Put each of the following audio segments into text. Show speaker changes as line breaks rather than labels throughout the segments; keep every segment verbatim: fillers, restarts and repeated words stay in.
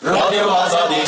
رادیو آزادی.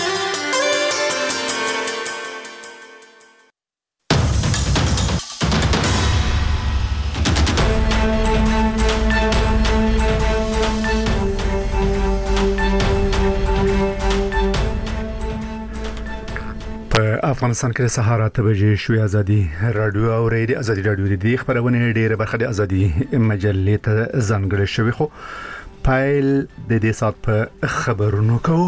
افغانستان کې د سهار اته بجې شوې ازادي رادیو او ریډیو ازادي رادیو د خبرونه ډیره برخه د ازادي مجلې ته ځانګړې شوې خو پایل د دې سات په خبرونو کوو.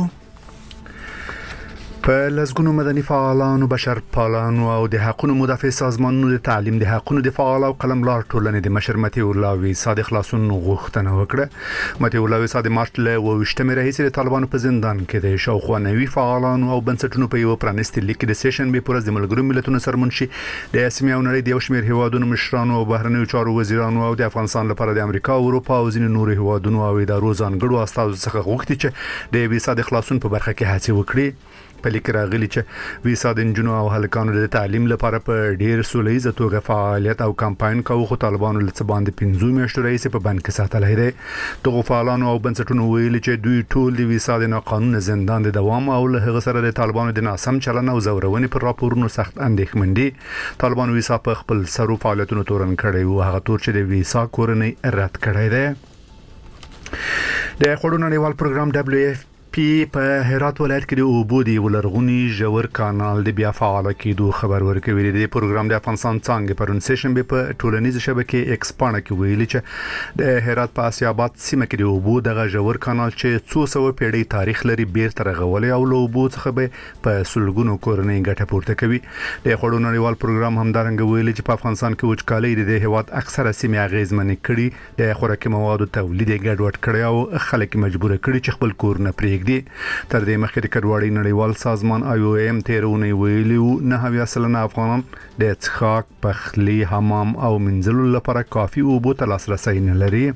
په لزګونو مدني فعالانو، بشر پالانو او د حقوقو مدافع سازمانونو د تعلیم د حقوقو د فعال او قلمدار ټولنې د مشر متي الله ویسا د خلاصون غوښتنه وکړه. متي الله ویسا د مارچ له وشتمې راهیسې د طالبانو په زندان کې د شاوخوا نوي فعالانو او بنسټونو په یو پرانیستي لیک د سیشن به پرز د ملګرو ملتونو سرمنشي د اسیا او نړۍ د یو شمېر هیوادونو مشرانو او بهرنیو چارو وزیرانو او د افغانستان لپاره د امریکا او اروپا او ځینو نورو هیوادونو او ادارو ځانګړو استازو څخه غوښتي چې د ویسا د خلاصون په برخه کې هڅه وکړي. په لیک راغلي چې ویسا د جنونو او هلکانو د تعلیم لپاره په ډیر سولېزه توګه فعالیت او کمپاین کوي، خو طالبانو له باندې پنځه میاشتو راهیسې په بند کې ساتلی دی. دغه فعالانو او بنسټونو ویلي چې دوی ټول د ویسا د ناقانونه زندان د دوام او له هغه سره د طالبانو د ناسم چلن او زورونې پر راپورونو سخت اندېښمن دي. طالبانو ویسا په خپل سرو فعالیتونو تورن کړی او هغه تور چې د ویسا کورنۍ رد کړی دی. د خړو نړیوال پروګرام دبليو اف پی په هرات ولایت کې د اوبو دی ولرغونی ژور کانال د بیا فعال کېدو خبر ورکوي. د پروګرام د افغانستان څنګه پرونسیشن به په ټولنیز شبکې ایکس پاڼه کې ویلي چې د هرات په اسیا آباد سیمه کې د اوبو دغه ژور کانال چې څو سو پیړۍ تاریخ لري بیرته رغولي او له اوبو څخه به په سلګونو کورنۍ ګټه پورته کوي. د خړو نړیوال پروګرام همدارنګه ویلي چې په افغانستان کې وچکالي د هیواد اکثره سیمې اغیزمن کړي، د خوراکي موادو تولید ګډوډ کړي او خلک مجبور کړي چې خپل کورونه پرېږدي. تر دې مخکې د کډوالۍ نړیوال سازمان آی او ایم تیرونه ویلو نه هویا سلنه افغانان د څښاک، پخلی، حمام او منځلو لپاره کافي اوبو ته لاسرسي نه لري.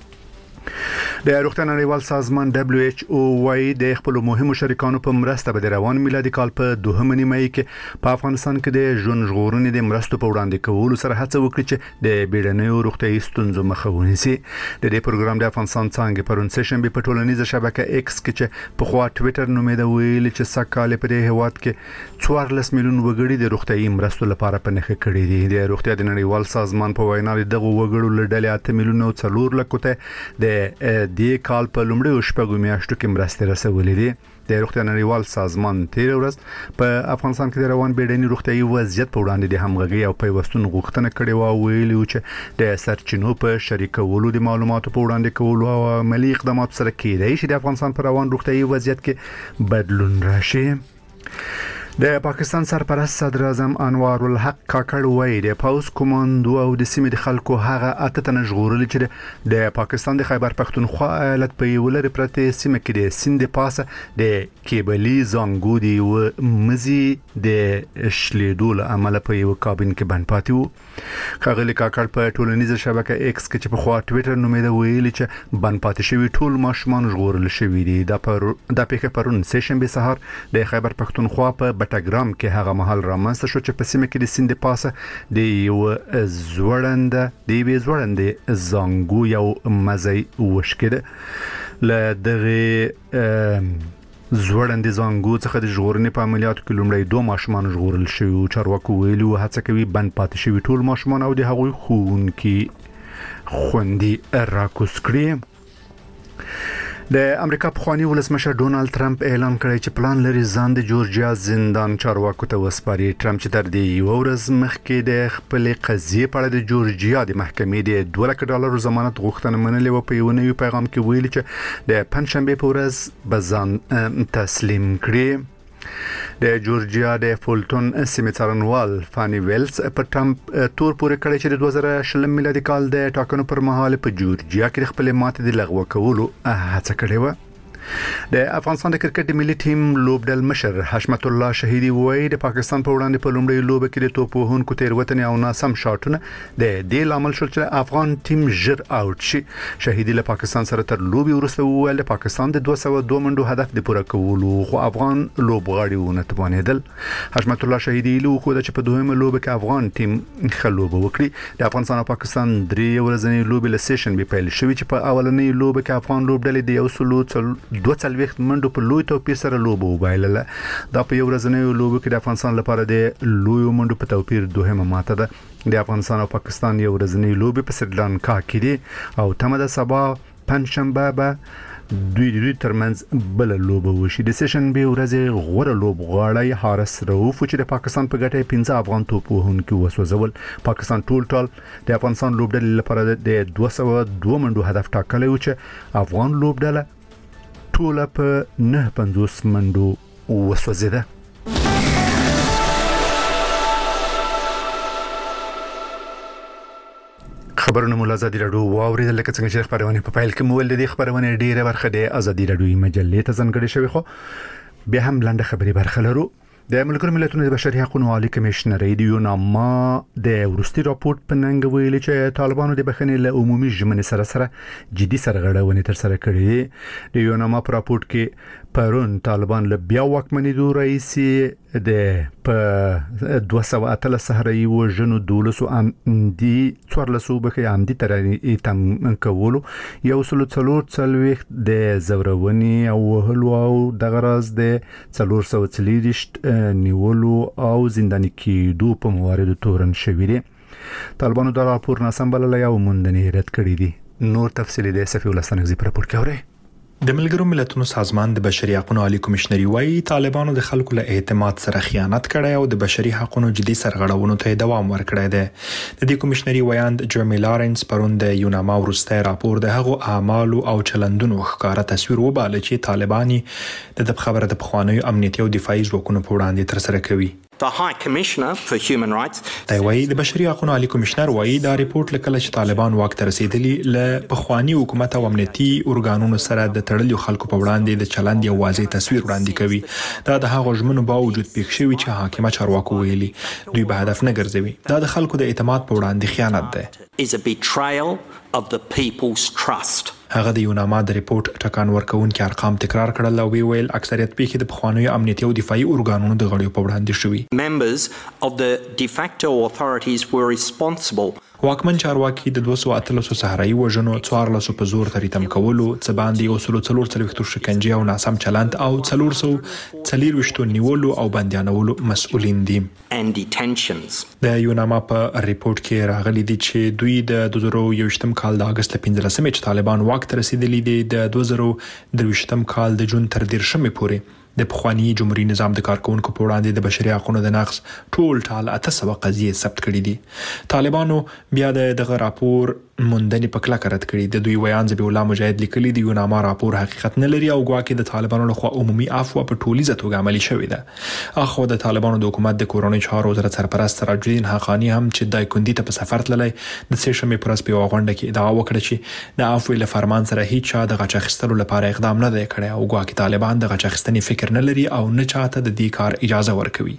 د روغتیا نړیوال سازمان دبليو ایچ او وايي د خپل مهمو شریکانو په مرسته به د روان میلادي کال په دوهمه نیمه کې په افغانستان کې د ژوند ژغورنې د مرستو په وړاندې کولو سره هڅه وکړي چې د بیړنیو روغتیايي ستونزو مخه ونیسي. د دې پروګرام د افغانستان څنګه پرونسیشن به په ټولنیزه شبکه ایکس کې چې په خوا ټوئیټر نومېده ویل چې سکهال په دې هواد کې څوارلس میلیون وګړي د روغتیايي مرستو لپاره په نخښه کړي دي. د روغتیا د نړیوال سازمان په وینا دغه وګړو له ډلې اته میلیون او څلور لکه ته د د کال په لومړیو شپږو میاشتو کې مرستې رسولې دي. د روغتیا نړیوال سازمان تیر ورځ په افغانستان کې د روان بیړني روغتیايي وضعیت په وړاندې د همغږي او پیوستون غوښتنه کړې و او ویلي چې د سرچینو په شریکولو د معلوماتو په وړاندې کولو او عملی اقدامات سره کېدای شي د افغانستان پر روان روغتیايي وضعیت کې بدلون راشي. د پاکستان سرپرست صدر اعظم انوار الحق کاکړ وایي د پاوس کمانډو او د سیمې د خلکو هغه اته تنه ژغورل چې د پاکستان د خیبر پختونخوا ایالت په یو لري پرته سیمه کې د سیند پاسه د کیبلي زنګو دی او مزي د شلیدو له عمله په یو کابین کې بند پاتې وو. خغلی کاکړ په ټولنیزه شبکه ایکس کې چې په خوا ټوئیټر نومېده ویلي چې بند پاتې شوی ټول ماشومان ژغورل شوی دي. د پر د پیښه پرون سیشن به سهار د خیبر پختونخوا په بټګرام کې هغه محل رامنځته شو چې په سیمه کې د سیند پاسه د یو زوړند د یو زوړند زنګو یو مزي وشکده. ل دغه زوړند زنګو څخه د ژغورنې په عملیاتو کې لومړی دوه ماشومان ژغورل شوي. چارواکو ویلي هڅه کوي بند پاتې شوي ټول ماشومان او د هغوی ښوونکي خوندي راکوز کړي. د امریکا پخوانی ولسمشر ډونالد ټرمپ اعلان کړی چې پلان لري ځان د جورجیا زندان چارواکو ته وسپاري. ټرمپ چې تر دې یو ورځ مخکې د خپل قضیې په اړه د جورجیا د محکمې د دوه لک ډالر ضمانت غوښتنه منلې و. په یو نوي پیغام کې ویلي چې د پنځشنبه په ورځ به ځان تسلیم کړي. د جورجیا د فولټون سیمې څارنوال فانی ویلز په ټرمپ تور پورې کړی چې د دوه زره شلم میلادي کال د ټاکنو پر مهال په جورجیا کې خپل ماتې د لغوه کولو هڅه کړې و. د افغانستان د کرکټ ملي ټیم لوبډل مشر حشمت الله شهیدی وایي د پاکستان په وړاندې په لومړي لوب کې د توپ وهونکو تیروتنې او ناسم شاټونه د دې لامل شول چې افغان ټیم ژر آوټ شي. شهیدی له پاکستان سره تر لوبي وروسته وویل پاکستان د دوه سوه دوه منډو هدف د پوره کولو خو افغان لوبغاړي ونه توانېدل. حشمت الله شهیدی له خو د چې په دویمه لوب کې افغان ټیم خلوب وکړي. د افغانستان او پاکستان درې ورځې لوبي له سیشن به پیل شوې چې په اولنۍ لوب کې افغان لوبډلې د یو سلو دوه څلوېښت منډو په لوی توپیر سره لوبه وبایلله. دا په یو ورځنیو لوبو کې د افغانستان لپاره د لویو منډو په توپیر دوهمه ماته ده. د افغانستان او پاکستان یو ورځنی لوبې په سریلانکا کې دي او تمه ده سبا پنځشنبه به دوی د دوی ترمنځ بل لوبه وشي. د سیشن به ورځې غوړه لوبغاړی حارس رؤوف چې د پاکستان په ګټه پنځه افغان توپ وهونکي وسوځول. پاکستان ټول ټال د افغانستان لوبډلې لپاره د دوه سوه دوه منډو هدف ټاکلی و چې افغان لوبډله ټوله په نه پنځوس منډو وسوځیده. خبرونه مو ازادي راډیو واوریدل لکه څنګه چې خبرونه په فایل کې مول دي. خبرونه ډیره برخه د ازادي راډیو مجلې ته ځانګړې شوی، خو بیا هم لاندې خبري برخه لرو. د ملګرو ملتونو د بشري حقوقو عالی کمشنر یوناما د ورستي راپورټ په ننګ ویلي چې طالبانو د بخښنې له عمومي ژمنې سره سره جدي سرغړونې تر سره کړې. د یوناما په راپورټ کې پرون طالبان له بیا واکمنېدو راځي د په دوه سوه اتلس صحرایي وژنو دولسو امدي څوارلسو بخي امدي تر تم کولو یو سلو څلور څلوېښت د زورونې او وهلو او دغه راز د څلور سوه څلېرویشت نیولو او زنداني کېدو په مواردو تورن شوي دي. طالبانو دا راپور ناسم بللی او موندنې رد کړي دي. نور تفصیل د صفي ولستانګزي په راپور کې اورئ.
د ملګرو ملتونو سازمان د بشري حقوقو عالی کمشنر وايي طالبانو د خلکو له اعتماد سره خیانت کړی او د بشري حقوقو جدي سرغړونو ته دوام ورکړی دی. د دې کمشنري ویاند جرمی لارنس پرون د یوناما ورسته راپور د هغو اعمالو او چلندونو ښکارا تصویر وباله چې طالباني د خبره د پخوانیو امنیتي او دفاعي ځواکونو په وړاندې تر سره کوي.
The High Commissioner for Human Rights
دی وايي د بشري حقوقو عالی کمشنر وايي دا ریپورت لکه چې طالبان واک ته رسیدلی له پخوانی حکومت او امنیتي ارګانونو سره د تړلو خلکو په وړاندې د چلند یو واضح تصویر وړاندې کوي. دا د هغو ژمنو باوجود پیښ شوی چې حاکمه چارواکو ویلي دوی به هدف نه ګرځوي. دا د خلکو د اعتماد په وړاندې خیانت ده.
is a betrayal of the people's trust.
هغه د یوناما د ریپورت ټکان ورکوونکي ارقام تکرار کړل او ویل اکثریت پیښې د پخوانیو امنیتي او دفاعي ارګانونو د غړیو په وړاندې شوي.
Members of the de facto authorities were responsible.
واکمن چارواکي د دوه سوه اتلس صحرایي وژنو څوارلسو په زور تریتم کولو څه باندې یو سلو څلور څلوېښتو شکنجې او ناسم چلند او څلور سوه څلېرویشتو نیولو او بندیانولو مسؤلین دي.
And detentions.
د یوناما په ریپورت کې راغلي دي چې دوی د دوه زره یوویشتم کال د اگست له پنځلسمې چې طالبان واک ته رسیدلي دي د دوه زره درویشتم کال د جون تر دېرشمې پورې د پخوانی جمهوریت نظام د کارکونکو په وړاندې د بشري حقوقو د نقض ټول ټال اته سوه قضیې ثبت کړي دي. طالبانو بیا د دغه راپور موندنې په کلکه رد کړي. د دوی ویان ذبیح الله مجاهد لیکلي د یوناما راپور حقیقت نه لري او ګواکې د طالبانو لخوا عمومي عفو په ټولیزه توګه عملي شوې ده. اخو د طالبانو د حکومت د کورونی چارو وزارت سرپرست سراج الدین حقانی هم چې دای کندي ته په سفر تللی د سه شنبې پر ورځ په غونډه کې ادعا وکړه چې د عفو له فرمان سره هیڅ چا د غچ اخیستلو لپاره اقدام نه دی کړی او ګواکې طالبان د غچ اخیستنې فکر نه لري او نه چاته د دې کار اجازه ورکوي.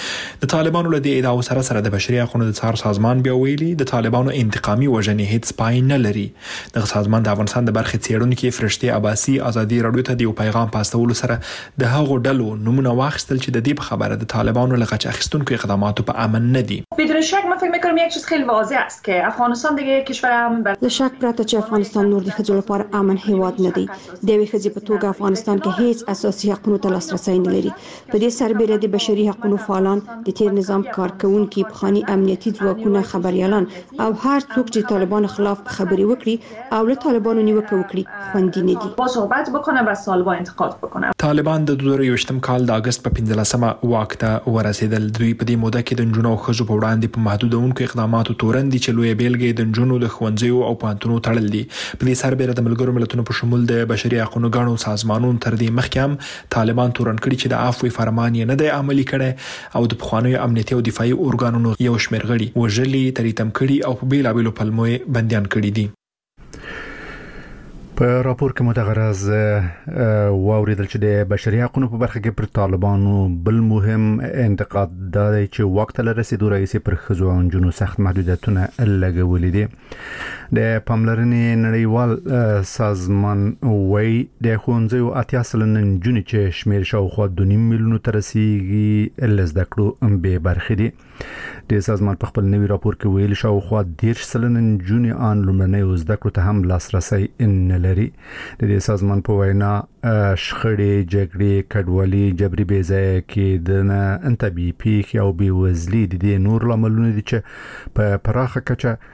د طالبانو له دې ادعاو سره سره د بشري حقوقو د څار سازمان بیا ویلي د طالبانو انتقامي وژنې هیڅ پای نه لري. د سازمان د افغانستان د برخې څېړونکي فرشتي عباسي ازادي راډیو ته د یو پیغام پاستولو سره د هغو ډلو نمونه واخیستل چې د دې په خبره د طالبانو له غچ اخیستونکو اقداماتو په امن نه دي.
بدون شک من فکر می‌کنم یک چیز خیلی واضح است که افغانستان دیگه کشور امن بر
شک پرته چې افغانستان نور د ښځو لپاره امن هیواد نه دی. د یوې ښځې په توګه افغانستان کې هیڅ اساسي حقوقو ته لاسرسی نه لري. په دې سربېره د بشري حقوقو فعالان د تیر نظام کارکونکي پخوانی امنیتي ځواکونه خبريالان او هر څوک چې طالبانو خلاف خبري وکړي او له طالبانو نیوکه وکړي خوندي نه دي.
با صحبت بکنه و طالبان انتقاد بکنه.
طالبان د دوه زره یوویشتم کال د اگست په پنځلسمه واک ته ورسېدل. دوی په دې موده کې د نجونو او ښځو په وړاندې په محدودونکو اقداماتو تورن دي چې لوی بیلګې د نجونو د ښوونځیو او پوهنتونونو تړل دي. په دې سربېره د ملګرو ملتونو په شمول د بشري حقوقو غاڼو سازمانونو تر دې مخکې هم طالبان تورن کړي چې د عفو فرمان یې نه دی عملي کړی او د پخوانیو امنیتي او دفاعي ارګانونو یو شمېر غړي وژلي تریتم کړي او په بیلابیلو پلمو بندیان کړي دي.
په راپور کې متغرض واوریدل چې د بشري حقوقو په برخه کې پر طالبانو بل مهم انتقاد دا دی چې وخت له رسیدو رئیس پر خزو او جنو سخت محدودیتونه لګولې دي. د پاملرنې نړیوال سازمان وای د ښوونځیو اتیا سلنه نجونې چې شمیر شاوخوا دوه نیم میلیونو ته رسیږي لزده کړو به برخې دي. د سازمان په خپل نوي راپور کې ویل شاوخوا دېرش سلنه نجونې ان لومړنۍ زده کړو ته هم لاسرسی نه لري. د دې سازمان په وینا شخړې جګړې کډوالي جبري بېځایه کېدنه انتبي پیښې او بېوزلي د دې نور لاملونه دي چې په پراخه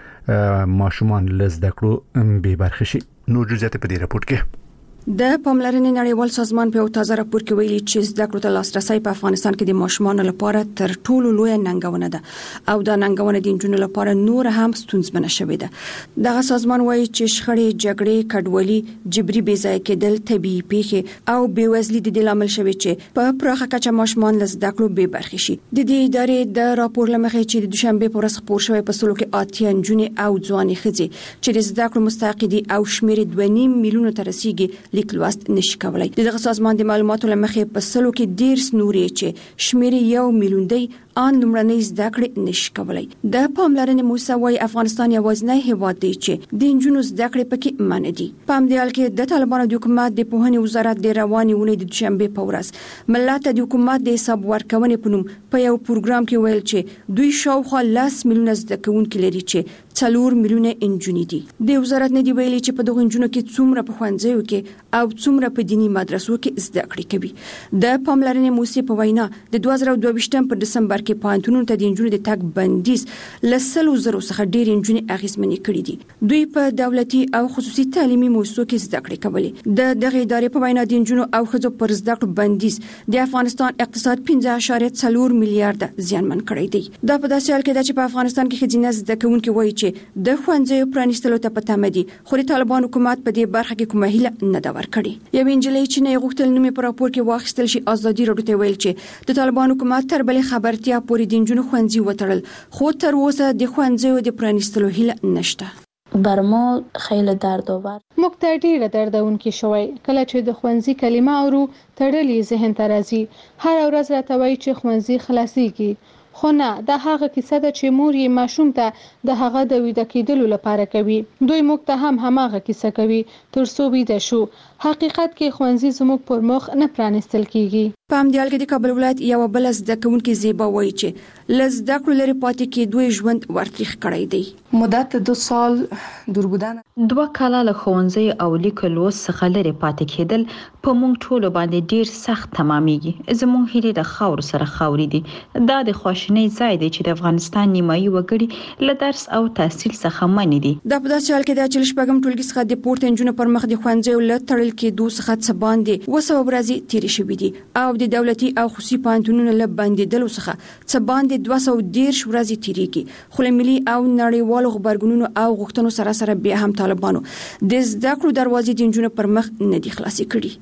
کچه ماشومان له زده کړو بې برخې شي. نور جزئیات په دې راپور کې
د پاملرنې نړیوال سازمان په یو تازه راپور کې ویلي چې زده کړو ته لاسرسي په افغانستان کې د ماشومانو لپاره تر ټولو لوی ننګونه ده او دا ننګونه د نجونو لپاره نور هم ستونزمنه شوې ده. دغه سازمان وایي چې شخړې جګړې کډوالي جبري بېځایه کېدل طبيعي پیښې او بېوزلي د دې لامل شوي چې په پراخه کچه ماشومان له زده کړو بې برخې شي. د دې ادارې د راپور لمخې چې د دوشنبه په ورځ خپور شوی په سلو کې اتیا نجونې او ځوانې ښځې چې د زده کړو مستحق دي او شمېر دوه نیم میلیونه ته رسیدي لیک لوست نشي کولای. دغه سازمان د معلوماتو لمخې په سلو کې ډیر سنوري چې شمیر یو میلیون دی ان لمړنۍ زده کړې نشي کولای. د پاملرنې موسوي افغانستان یوازینی هیواد دی چې د انجونو زده کړې پکې منع دي. په همدې حال کې د طالبانو د حکومت د پوهنې وزارت د رواني ونې د دوشنبه په ورځ ملت د حکومت د حساب ورکونې په نوم په یو پروګرام کې ویل چې دوی شاوخوا لس میلیونه زده کوونکي لري چې څلور میلیونه انجونې دي. د وزارت نه دی ویلي چې په دغه انجونو کې څومره په ښوونځیو کې او څومره په دینی مدرسو کې زده کړې کوي. د پاملرنې موسسې په وینا د دوه زره دوه ویشت په دسمبر کې پوهنتونونو ته د انجونو د تګ بندیز لسلو زرو څخه ډېر انجونې اغیزمنې کړې دي. دوی په دولتي او خصوصي تعلیمي موسسو کې زده کړې کولې. د دغه ادارې په وینا د انجونو او ښځو پر زده کړو بندیز د افغانستان اقتصاد پنځه اعشاریه څلور میلیارډ زیانمن کړی دی. دا په داسې حال کې ده چې په افغانستان کې ښځینه زده کوونکي وایي چې د ښوونځیو پرانیستلو ته په تمه دي خو د طالبان حکومت په دې برخه کې کومه هیله نه ده ورکړې. یو انجلۍ چې نه غوښتل نوم په راپور کې واخیستل شي ازادي راډیو ته ویل چې د طالبان حکومت تر بلې خبرتیا پورې د انجونو ښوونځي وتړل خو تر اوسه د ښوونځیو د پرانیستلو هیله نشته.
بر ما خیلی دردآور
موږ ته ډیره دردونکې شوی کله چې د ښوونځي کلمه اورو تړلې ذهن ته راځي. هر ورځ راته وایي چې ښوونځي خلاصيږي خو نه دا هغه کیسه ده چې مور یې ماشوم ته د هغه د ویده کېدلو لپاره کوي. دوی موږ ته هم هماغه کیسه کوي تر څو ویده شو. حقیقت کې ښوونځي زموږ پر مخ نه پرانیستل کیږي.
په همدې حال کې د کابل ولایت یو بل زده کوونکې زیبا وایي چې له زده کړو لرې پاتې کېدو ژوند ورتریخ کړی دی.
مدت دو سال دور بودن
دوه کاله له ښوونځي او لیک لوست څخه لرې پاتې کېدل په موږ ټولو باندې ډیر سخت تمامېږي. زموږ هیلې د خاورو سره خاورې دي. دا د خواشینۍ ځای دی چې د افغانستان نیمایي وګړي له درس او تحصیل څخه منې دي.
دا په داسې حال کې ده چې له شپږم ټولګي څخه د پورته نجونو پر مخ د ښوونځیو له تړل کېدو څخه څه باندې اوه سوه ورځې تېرې شوي دي او د دولتي او خصوصي پوهنتونونو له بندېدلو څخه څه باندې دوه سوه دېرش ورځې تېرېږي. خو له ملي او نړیوالو غبرګونونو او غوښتنو سره سره بیا هم طالبانو د زده کړو دروازې د نجونو پر مخ نه دي خلاصې کړي.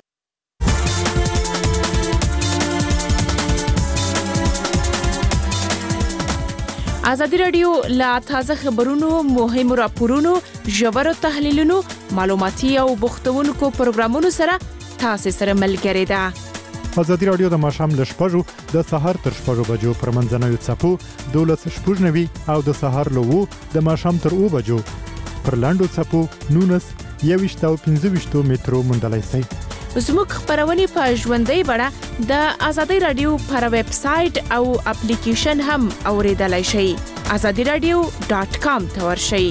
ازادي راډیو لا تازه خبرونو مهمو راپورونو ژورو تحلیلونو معلوماتي او بوختونکو پروګرامونو سره تاسو سره ملګری ده.
ازادي راډیو د ماښام ل شپږو د سهار تر شپږو بجو پر منځنوي څپو دولس شپږ نوي او د سهار له وو د ماښام تر اوه بجو پر لاندو څپو نونس یويشت او پنځه ویشت مترو موندلای شئ.
زموږ خبرونه په ژوندۍ بڼه د ازادي راډیو پر ویب سټ او اپلیکیشن هم اوریدلای شئ. ازادي راډیو ډاټ کام ته ورشئ.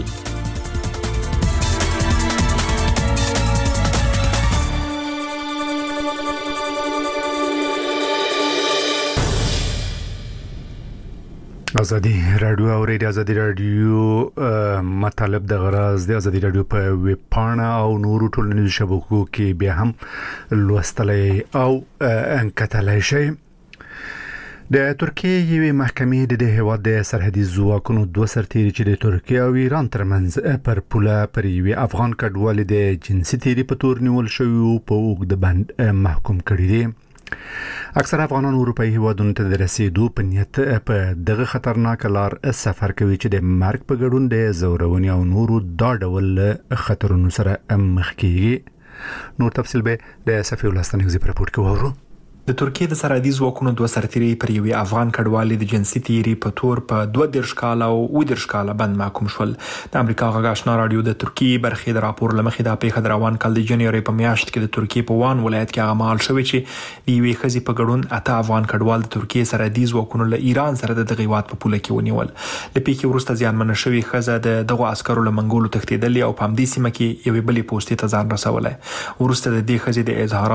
ازادي راډیو او ریډیو ازادي راډیو مطلب د غراز د ازادي راډیو په ویب پاڼه او نورو ټولنیزو شبکو کې بیا هم لوستلای او انکتلای شي. د ترکیه یوې محکمې د هیواد د سرحدي ځواکونو دوه سرتیري چې د ترکیه او ایران ترمنځ پر پوله پر یوې افغان کډوالې د جنسي تیری په تور نیول شوی په اوږد بند محکوم کړي دي. اکثر افغانان اروپایي هیوادونو ته د رسیدو په نیت په دغه خطرناک لار سفر کوي چې د مرګ په ګډون د زورونې او نورو دا ډول خطرونو سره مخ کیږي. نور تفصیل به د صفي ولستانیزي په راپور کې وورو.
د ترکیه د سرحدي ځواکونو دوه سرتیري پر یوې افغان کډوالې د جنسي تیری په تور په دوه دیرش کال او اووه دیرش کال بند محکوم شول. د امریکا غږ آشنا رادیو د ترکیه برخې د راپور لمخې د پیښه د روان کال د جنوري په میاشت کې د ترکیه په وان ولایت کې هغه مهال شوې چې د یوې ښځې په ګډون اته افغان کډوال د ترکیه سرحدي ځواکونو له ایران سره د دغه هیواد په پوله کې ونیول. د پیښې وروسته زیانمنه شوې ښځه د دغه عسکرو له منګولو تښتېدلې او په همدې سیمه کې یوې بلې پوستې ته ځان رسولی. وروسته د دې ښځې د اظهاراتو